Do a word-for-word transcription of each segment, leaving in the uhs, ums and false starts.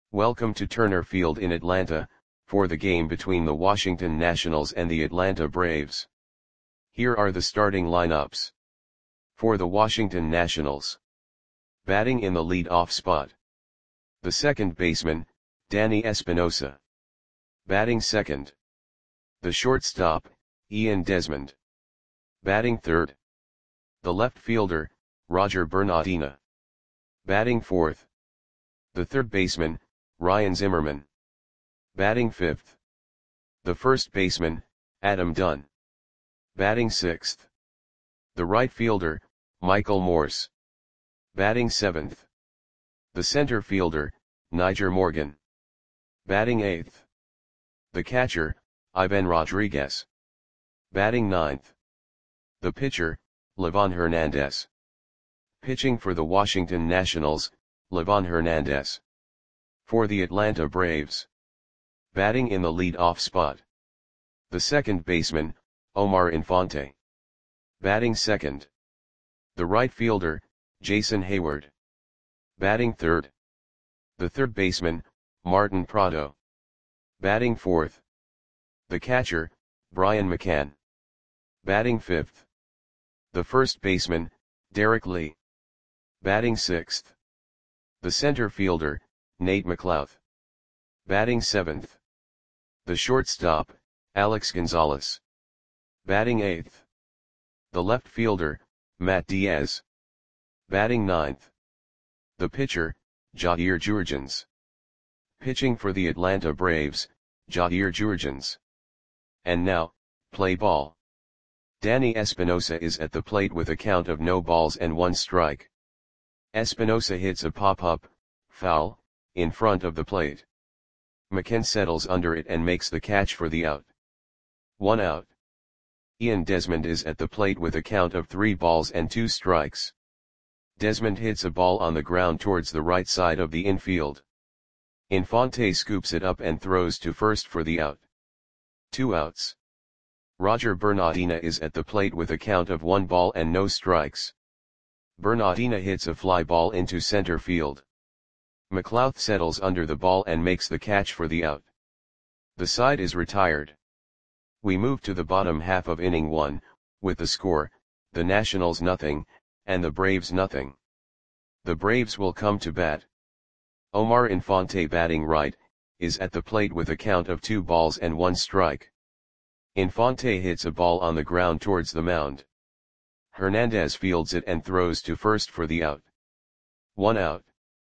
Welcome to Turner Field in Atlanta, for the game between the Washington Nationals and the Atlanta Braves. Here are the starting lineups. For the Washington Nationals. Batting in the lead-off spot. The second baseman, Danny Espinosa. Batting second. The shortstop, Ian Desmond. Batting third. The left fielder, Roger Bernardina. Batting fourth. The third baseman, Ryan Zimmerman. Batting fifth. The first baseman, Adam Dunn. Batting sixth. The right fielder, Michael Morse. Batting seventh. The center fielder, Nyjer Morgan. Batting eighth. The catcher, Ivan Rodriguez. Batting ninth. The pitcher, Livan Hernandez. Pitching for the Washington Nationals, Livan Hernandez. For the Atlanta Braves. Batting in the lead-off spot. The second baseman, Omar Infante. Batting second. The right fielder, Jason Heyward. Batting third. The third baseman, Martin Prado. Batting fourth. The catcher, Brian McCann. Batting fifth. The first baseman, Derek Lee. Batting sixth. The center fielder, Nate McLouth. Batting seventh. The shortstop, Alex Gonzalez. Batting eighth. The left fielder, Matt Diaz. Batting ninth. The pitcher, Jair Jurrjens. Pitching for the Atlanta Braves, Jair Jurrjens. And now, play ball. Danny Espinosa is at the plate with a count of no balls and one strike. Espinosa hits a pop-up, foul, in front of the plate. McCann settles under it and makes the catch for the out. One out. Ian Desmond is at the plate with a count of three balls and two strikes. Desmond hits a ball on the ground towards the right side of the infield. Infante scoops it up and throws to first for the out. Two outs. Roger Bernardina is at the plate with a count of one ball and no strikes. Bernardina hits a fly ball into center field. McLouth settles under the ball and makes the catch for the out. The side is retired. We move to the bottom half of inning one, with the score, the Nationals nothing, and the Braves nothing. The Braves will come to bat. Omar Infante, batting right, is at the plate with a count of two balls and one strike. Infante hits a ball on the ground towards the mound. Hernandez fields it and throws to first for the out. One out.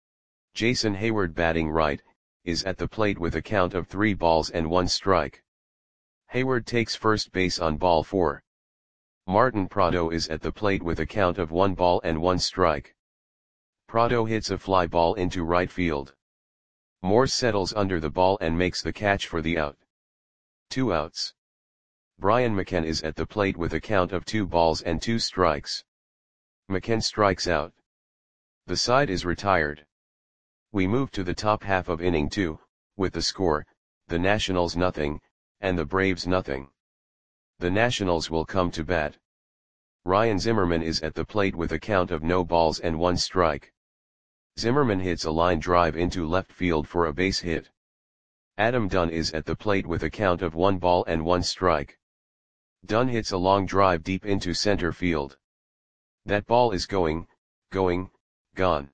Jason Heyward, batting right, is at the plate with a count of three balls and one strike. Heyward takes first base on ball four. Martin Prado is at the plate with a count of one ball and one strike. Prado hits a fly ball into right field. Morse settles under the ball and makes the catch for the out. Two outs. Brian McCann is at the plate with a count of two balls and two strikes. McCann strikes out. The side is retired. We move to the top half of inning two, with the score, the Nationals nothing, and the Braves nothing. The Nationals will come to bat. Ryan Zimmerman is at the plate with a count of no balls and one strike. Zimmerman hits a line drive into left field for a base hit. Adam Dunn is at the plate with a count of one ball and one strike. Dunn hits a long drive deep into center field. That ball is going, going, gone.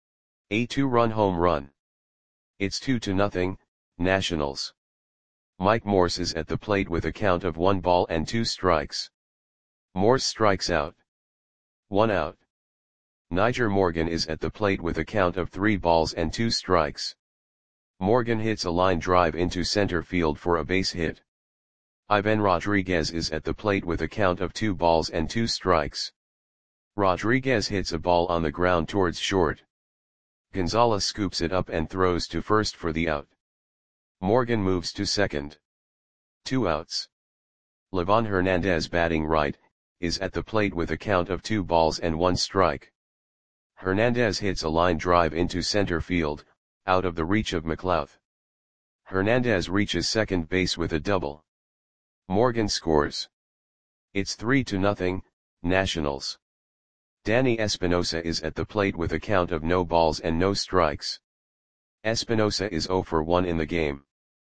A two-run home run. It's two to nothing, Nationals. Mike Morse is at the plate with a count of one ball and two strikes. Morse strikes out. One out. Nyjer Morgan is at the plate with a count of three balls and two strikes. Morgan hits a line drive into center field for a base hit. Ivan Rodriguez is at the plate with a count of two balls and two strikes. Rodriguez hits a ball on the ground towards short. Gonzalez scoops it up and throws to first for the out. Morgan moves to second. Two outs. Livan Hernandez, batting right, is at the plate with a count of two balls and one strike. Hernandez hits a line drive into center field, out of the reach of McLouth. Hernandez reaches second base with a double. Morgan scores. It's three to nothing, Nationals. Danny Espinosa is at the plate with a count of no balls and no strikes. Espinosa is zero for one in the game.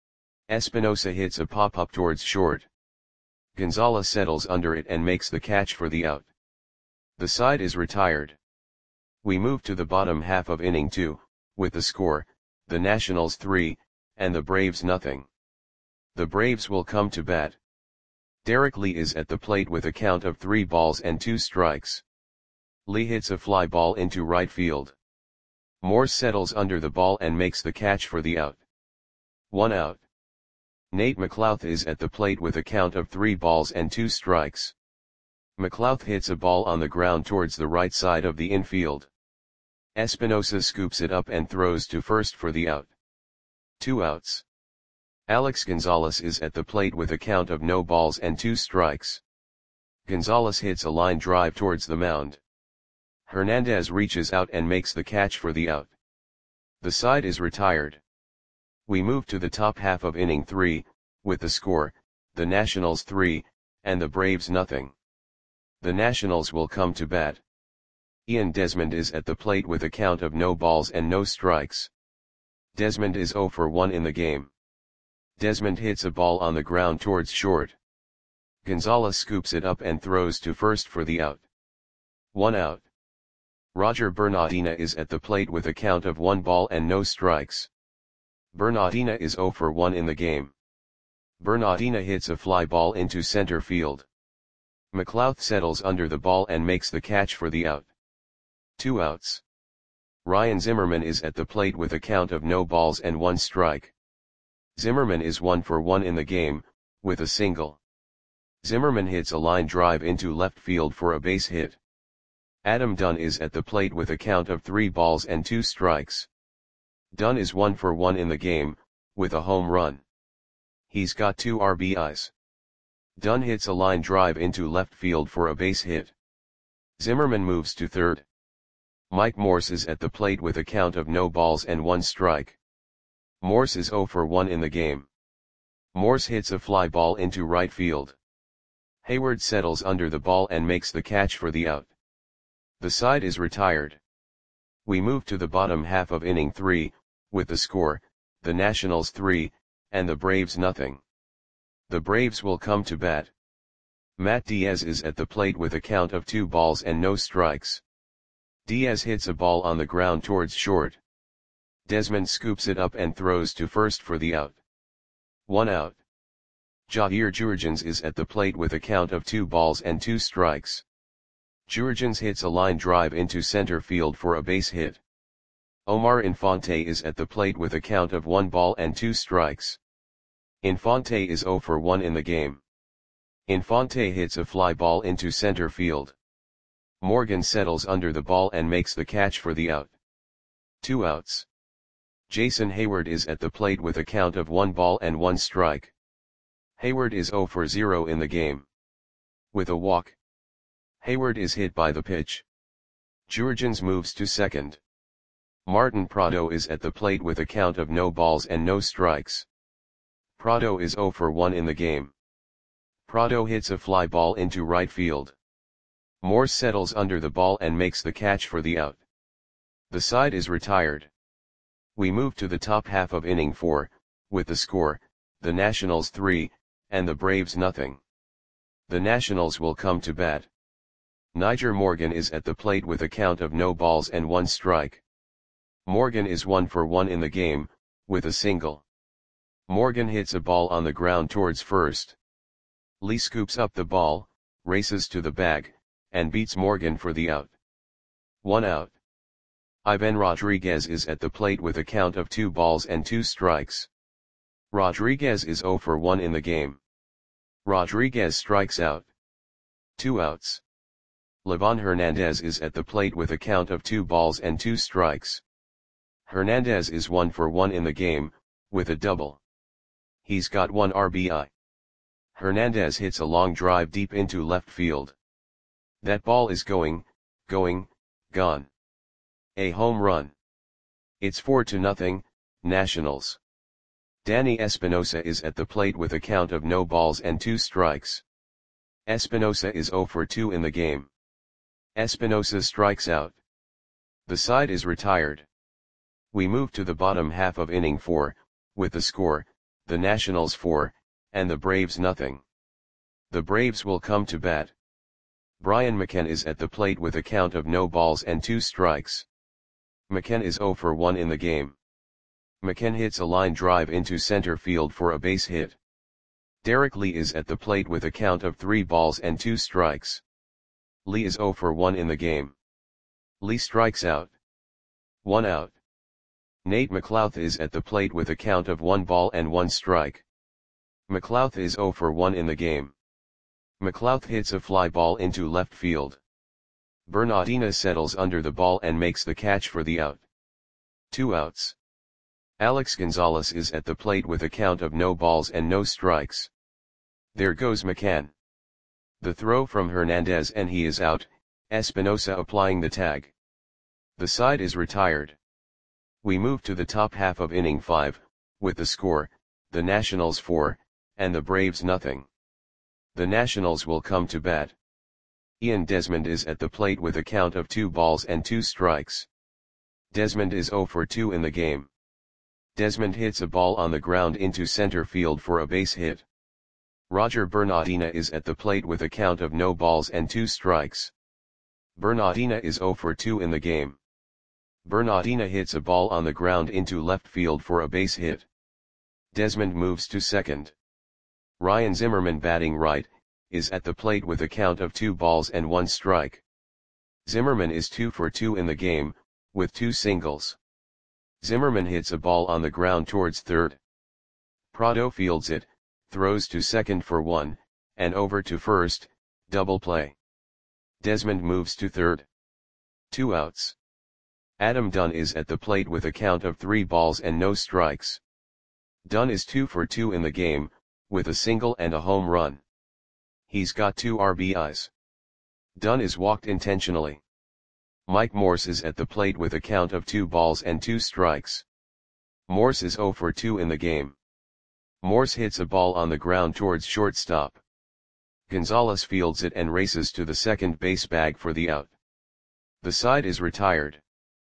Espinosa hits a pop-up towards short. Gonzalez settles under it and makes the catch for the out. The side is retired. We move to the bottom half of inning two, with the score, the Nationals three, and the Braves nothing. The Braves will come to bat. Derek Lee is at the plate with a count of three balls and two strikes. Lee hits a fly ball into right field. Morse settles under the ball and makes the catch for the out. One out. Nate McLouth is at the plate with a count of three balls and two strikes. McLouth hits a ball on the ground towards the right side of the infield. Espinosa scoops it up and throws to first for the out. Two outs. Alex Gonzalez is at the plate with a count of no balls and two strikes. Gonzalez hits a line drive towards the mound. Hernandez reaches out and makes the catch for the out. The side is retired. We move to the top half of inning three, with the score, the Nationals three, and the Braves nothing. The Nationals will come to bat. Ian Desmond is at the plate with a count of no balls and no strikes. Desmond is zero for one in the game. Desmond hits a ball on the ground towards short. Gonzalez scoops it up and throws to first for the out. One out. Roger Bernardina is at the plate with a count of one ball and no strikes. Bernardina is zero for one in the game. Bernardina hits a fly ball into center field. McLouth settles under the ball and makes the catch for the out. Two outs. Ryan Zimmerman is at the plate with a count of no balls and one strike. Zimmerman is one for one in the game, with a single. Zimmerman hits a line drive into left field for a base hit. Adam Dunn is at the plate with a count of three balls and two strikes. Dunn is one for one in the game, with a home run. He's got two R B Is. Dunn hits a line drive into left field for a base hit. Zimmerman moves to third. Mike Morse is at the plate with a count of no balls and one strike. Morse is zero for one in the game. Morse hits a fly ball into right field. Hayward settles under the ball and makes the catch for the out. The side is retired. We move to the bottom half of inning three, with the score, the Nationals three, and the Braves nothing. The Braves will come to bat. Matt Diaz is at the plate with a count of two balls and no strikes. Diaz hits a ball on the ground towards short. Desmond scoops it up and throws to first for the out. One out. Jair Jurgens is at the plate with a count of two balls and two strikes. Jurgens hits a line drive into center field for a base hit. Omar Infante is at the plate with a count of one ball and two strikes. Infante is zero for one in the game. Infante hits a fly ball into center field. Morgan settles under the ball and makes the catch for the out. Two outs. Jason Hayward is at the plate with a count of one ball and one strike. Hayward is zero for zero in the game. With a walk. Hayward is hit by the pitch. Jurgens moves to second. Martin Prado is at the plate with a count of no balls and no strikes. Prado is zero for one in the game. Prado hits a fly ball into right field. Morse settles under the ball and makes the catch for the out. The side is retired. We move to the top half of inning four, with the score, the Nationals three, and the Braves nothing. The Nationals will come to bat. Niger Morgan is at the plate with a count of no balls and one strike. Morgan is one for one in the game, with a single. Morgan hits a ball on the ground towards first. Lee scoops up the ball, races to the bag, and beats Morgan for the out. One out. Ivan Rodriguez is at the plate with a count of two balls and two strikes. Rodriguez is zero for one in the game. Rodriguez strikes out. Two outs. Livan Hernandez is at the plate with a count of two balls and two strikes. Hernandez is one for one in the game, with a double. He's got one R B I. Hernandez hits a long drive deep into left field. That ball is going, going, gone. A home run. It's four to nothing, Nationals. Danny Espinosa is at the plate with a count of no balls and two strikes. Espinosa is zero for two in the game. Espinosa strikes out. The side is retired. We move to the bottom half of inning four, with the score, the Nationals four, and the Braves nothing. The Braves will come to bat. Brian McCann is at the plate with a count of no balls and two strikes. McCann is oh for one in the game. McCann hits a line drive into center field for a base hit. Derek Lee is at the plate with a count of three balls and two strikes. Lee is oh for one in the game. Lee strikes out. One out. Nate McLouth is at the plate with a count of one ball and one strike. McLouth is oh for one in the game. McLouth hits a fly ball into left field. Bernardina settles under the ball and makes the catch for the out. Two outs. Alex Gonzalez is at the plate with a count of no balls and no strikes. There goes McCann. The throw from Hernandez and he is out, Espinosa applying the tag. The side is retired. We move to the top half of inning five, with the score, the Nationals four, and the Braves nothing. The Nationals will come to bat. Ian Desmond is at the plate with a count of two balls and two strikes. Desmond is oh for two in the game. Desmond hits a ball on the ground into center field for a base hit. Roger Bernardina is at the plate with a count of no balls and two strikes. Bernardina is oh for two in the game. Bernardina hits a ball on the ground into left field for a base hit. Desmond moves to second. Ryan Zimmerman, batting right, is at the plate with a count of two balls and one strike. Zimmerman is two for two in the game, with two singles. Zimmerman hits a ball on the ground towards third. Prado fields it, throws to second for one, and over to first, double play. Desmond moves to third. Two outs. Adam Dunn is at the plate with a count of three balls and no strikes. Dunn is two for two in the game, with a single and a home run. He's got two R B Is. Dunn is walked intentionally. Mike Morse is at the plate with a count of two balls and two strikes. Morse is oh for two in the game. Morse hits a ball on the ground towards shortstop. Gonzalez fields it and races to the second base bag for the out. The side is retired.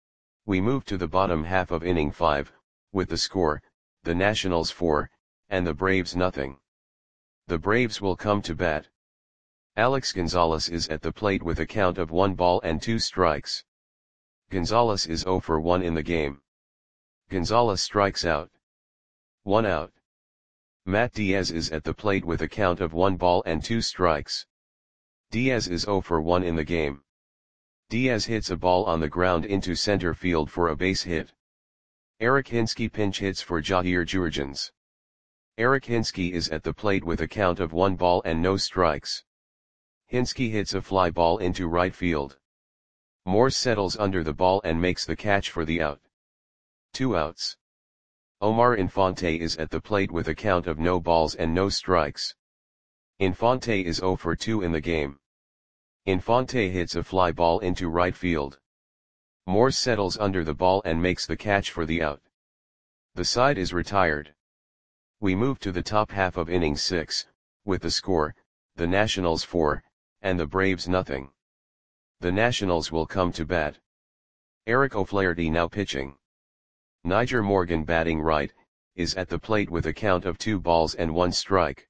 We move to the bottom half of inning five, with the score, the Nationals four, and the Braves nothing. The Braves will come to bat. Alex Gonzalez is at the plate with a count of one ball and two strikes. Gonzalez is oh for one in the game. Gonzalez strikes out. One out. Matt Diaz is at the plate with a count of one ball and two strikes. Diaz is oh for one in the game. Diaz hits a ball on the ground into center field for a base hit. Eric Hinske pinch hits for Jair Jurgens. Eric Hinske is at the plate with a count of one ball and no strikes. Hinske hits a fly ball into right field. Morse settles under the ball and makes the catch for the out. Two outs. Omar Infante is at the plate with a count of no balls and no strikes. Infante is oh for two in the game. Infante hits a fly ball into right field. Morse settles under the ball and makes the catch for the out. The side is retired. We move to the top half of inning six, with the score, the Nationals four, and the Braves nothing. The Nationals will come to bat. Eric O'Flaherty now pitching. Niger Morgan, batting right, is at the plate with a count of two balls and one strike.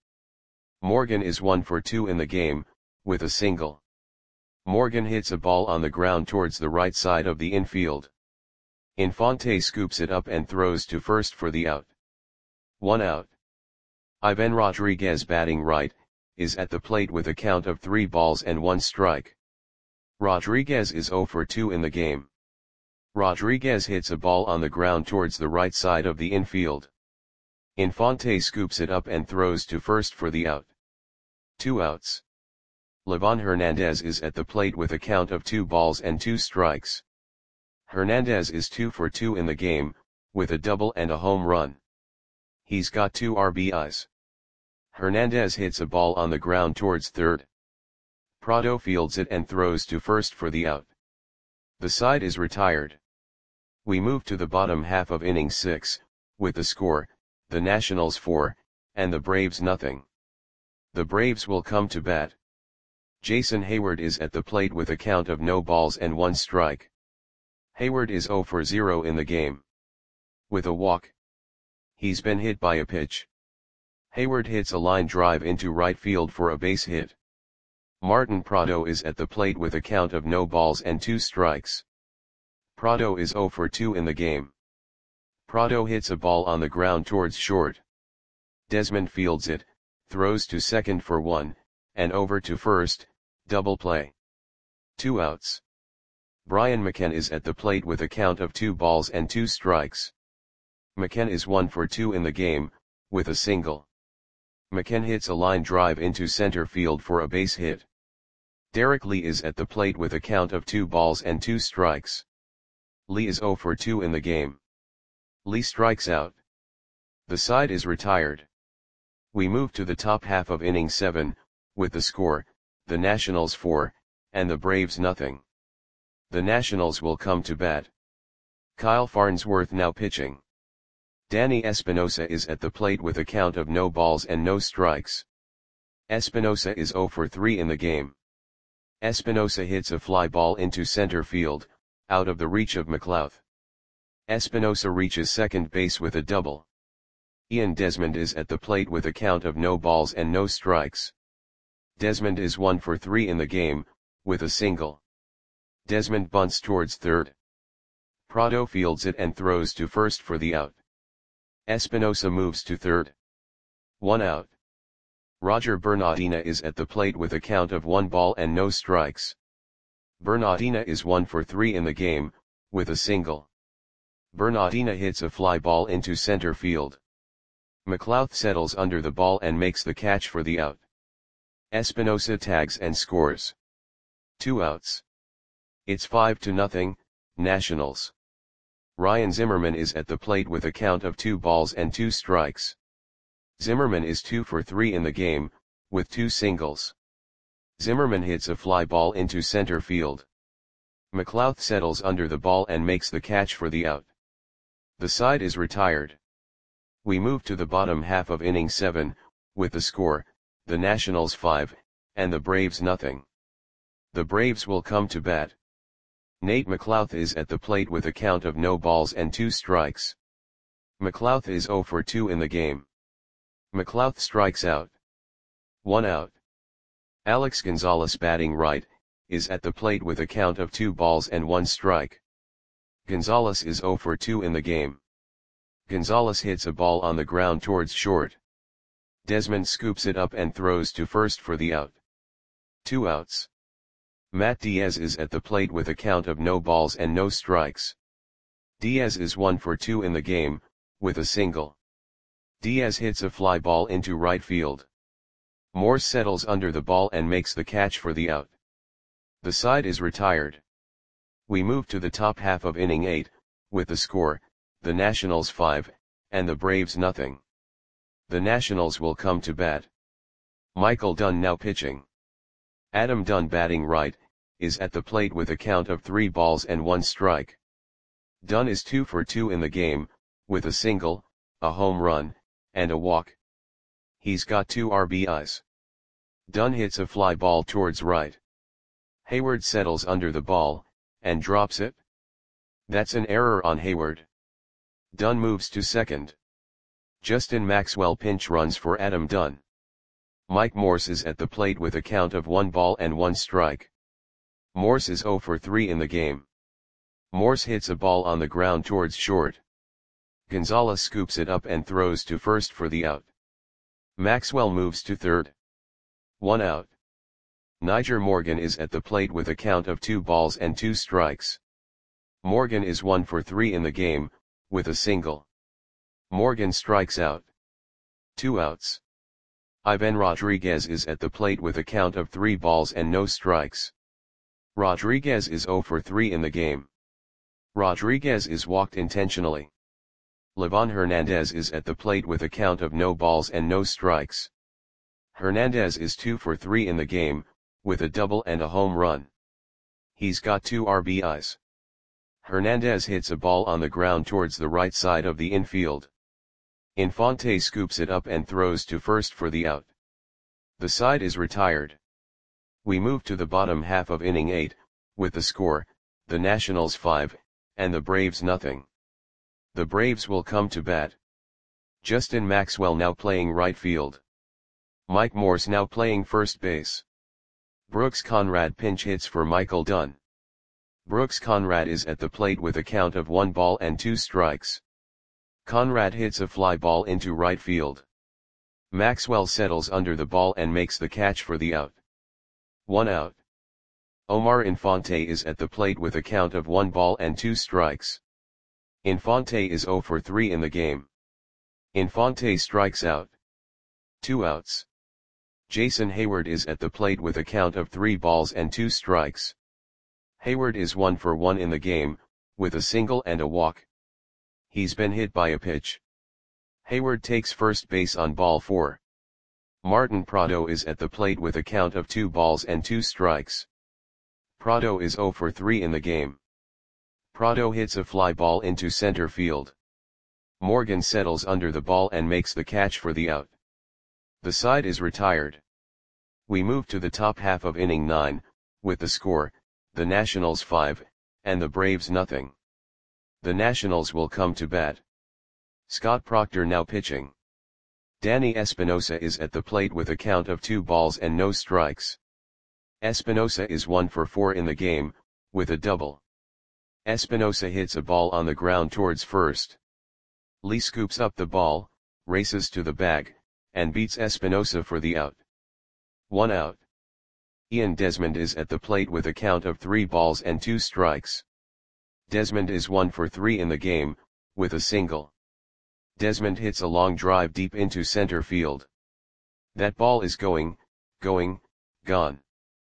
Morgan is one for two in the game, with a single. Morgan hits a ball on the ground towards the right side of the infield. Infante scoops it up and throws to first for the out. One out. Ivan Rodriguez, batting right, is at the plate with a count of three balls and one strike. Rodriguez is oh for two in the game. Rodriguez hits a ball on the ground towards the right side of the infield. Infante scoops it up and throws to first for the out. Two outs. Livan Hernandez is at the plate with a count of two balls and two strikes. Hernandez is two for two in the game, with a double and a home run. He's got two R B Is. Hernandez hits a ball on the ground towards third. Prado fields it and throws to first for the out. The side is retired. We move to the bottom half of inning six, with the score, the Nationals four, and the Braves nothing. The Braves will come to bat. Jason Hayward is at the plate with a count of no balls and one strike. Hayward is oh for zero in the game. with a walk. He's been hit by a pitch. Hayward hits a line drive into right field for a base hit. Martin Prado is at the plate with a count of no balls and two strikes. Prado is oh for two in the game. Prado hits a ball on the ground towards short. Desmond fields it, throws to second for one, and over to first, double play. Two outs. Brian McKenna is at the plate with a count of two balls and two strikes. McKenna is one for two in the game, with a single. McKenna hits a line drive into center field for a base hit. Derek Lee is at the plate with a count of two balls and two strikes. Lee is oh for two in the game. Lee strikes out. The side is retired. We move to the top half of inning seven, with the score, the Nationals four, and the Braves nothing. The Nationals will come to bat. Kyle Farnsworth now pitching. Danny Espinosa is at the plate with a count of no balls and no strikes. Espinosa is oh for three in the game. Espinosa hits a fly ball into center field, out of the reach of McLeod. Espinosa reaches second base with a double. Ian Desmond is at the plate with a count of no balls and no strikes. Desmond is one for three in the game, with a single. Desmond bunts towards third. Prado fields it and throws to first for the out. Espinosa moves to third. One out. Roger Bernardina is at the plate with a count of one ball and no strikes. Bernardina is one for three in the game, with a single. Bernardina hits a fly ball into center field. McLeod settles under the ball and makes the catch for the out. Espinosa tags and scores. Two outs. It's five to nothing, Nationals. Ryan Zimmerman is at the plate with a count of two balls and two strikes. Zimmerman is two for three in the game, with two singles. Zimmerman hits a fly ball into center field. McLeod settles under the ball and makes the catch for the out. The side is retired. We move to the bottom half of inning seven, with the score, the Nationals five, and the Braves nothing. The Braves will come to bat. Nate McLeod is at the plate with a count of no balls and two strikes. McLeod is oh for two in the game. McLeod strikes out. One out. Alex Gonzalez batting right, is at the plate with a count of two balls and one strike. Gonzalez is oh for two in the game. Gonzalez hits a ball on the ground towards short. Desmond scoops it up and throws to first for the out. Two outs. Matt Diaz is at the plate with a count of no balls and no strikes. Diaz is one for two in the game, with a single. Diaz hits a fly ball into right field. Morse settles under the ball and makes the catch for the out. The side is retired. We move to the top half of inning eight, with the score, the Nationals five, and the Braves nothing. The Nationals will come to bat. Michael Dunn now pitching. Adam Dunn batting right, is at the plate with a count of three balls and one strike. Dunn is two for two in the game, with a single, a home run, and a walk. He's got two R B Is. Dunn hits a fly ball towards right. Hayward settles under the ball, and drops it. That's an error on Hayward. Dunn moves to second. Justin Maxwell pinch runs for Adam Dunn. Mike Morse is at the plate with a count of one ball and one strike. Morse is oh for three in the game. Morse hits a ball on the ground towards short. Gonzalez scoops it up and throws to first for the out. Maxwell moves to third. One out. Niger Morgan is at the plate with a count of two balls and two strikes. Morgan is one for three in the game, with a single. Morgan strikes out. Two outs. Ivan Rodriguez is at the plate with a count of three balls and no strikes. Rodriguez is oh for three in the game. Rodriguez is walked intentionally. Livan Hernandez is at the plate with a count of no balls and no strikes. Hernandez is two for three in the game, with a double and a home run. He's got two R B Is. Hernandez hits a ball on the ground towards the right side of the infield. Infante scoops it up and throws to first for the out. The side is retired. We move to the bottom half of inning eight, with the score, the Nationals five, and the Braves nothing. The Braves will come to bat. Justin Maxwell now playing right field. Mike Morse now playing first base. Brooks Conrad pinch hits for Michael Dunn. Brooks Conrad is at the plate with a count of one ball and two strikes. Conrad hits a fly ball into right field. Maxwell settles under the ball and makes the catch for the out. One out. Omar Infante is at the plate with a count of one ball and two strikes. Infante is zero for three in the game. Infante strikes out. Two outs. Jason Hayward is at the plate with a count of three balls and two strikes. Hayward is one for one in the game, with a single and a walk. He's been hit by a pitch. Hayward takes first base on ball four. Martin Prado is at the plate with a count of two balls and two strikes. Prado is zero for three in the game. Prado hits a fly ball into center field. Morgan settles under the ball and makes the catch for the out. The side is retired. We move to the top half of inning nine, with the score, the Nationals five, and the Braves nothing. The Nationals will come to bat. Scott Proctor now pitching. Danny Espinosa is at the plate with a count of two balls and no strikes. Espinosa is one for four in the game, with a double. Espinosa hits a ball on the ground towards first. Lee scoops up the ball, races to the bag, and beats Espinosa for the out. One out. Ian Desmond is at the plate with a count of three balls and two strikes. Desmond is one for three in the game, with a single. Desmond hits a long drive deep into center field. That ball is going, going, gone.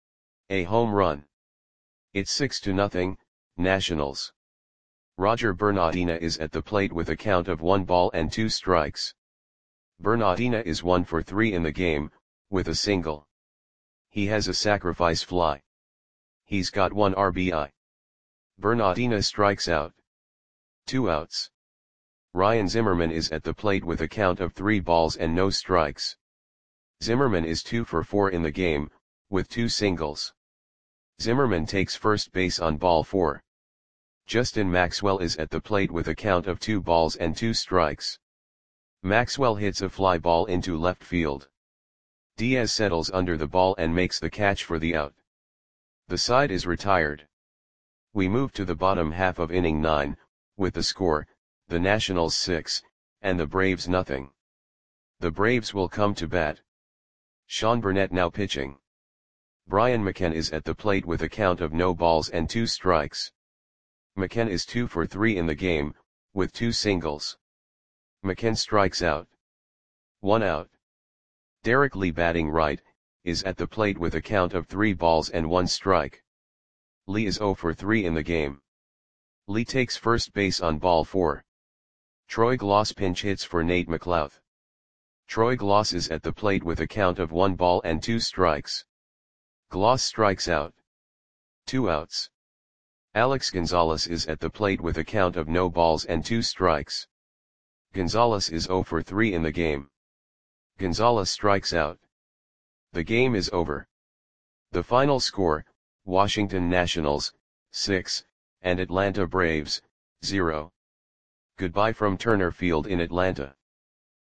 A home run. It's six to nothing, Nationals. Roger Bernardina is at the plate with a count of one ball and two strikes. Bernardina is one for three in the game, with a single. He has a sacrifice fly. He's got one R B I. Bernardina strikes out. Two outs. Ryan Zimmerman is at the plate with a count of three balls and no strikes. Zimmerman is two for four in the game, with two singles. Zimmerman takes first base on ball four. Justin Maxwell is at the plate with a count of two balls and two strikes. Maxwell hits a fly ball into left field. Diaz settles under the ball and makes the catch for the out. The side is retired. We move to the bottom half of inning nine, with the score, the Nationals six, and the Braves nothing. The Braves will come to bat. Sean Burnett now pitching. Brian McCann is at the plate with a count of no balls and two strikes. McCann is two for three in the game, with two singles. McCann strikes out. One out. Derek Lee batting right, is at the plate with a count of three balls and one strike. Lee is zero for three in the game. Lee takes first base on ball four. Troy Gloss pinch hits for Nate McLouth. Troy Gloss is at the plate with a count of one ball and two strikes. Gloss strikes out. Two outs. Alex Gonzalez is at the plate with a count of no balls and two strikes. Gonzalez is zero for three in the game. Gonzalez strikes out. The game is over. The final score, Washington Nationals, six, and Atlanta Braves, zero. Goodbye from Turner Field in Atlanta.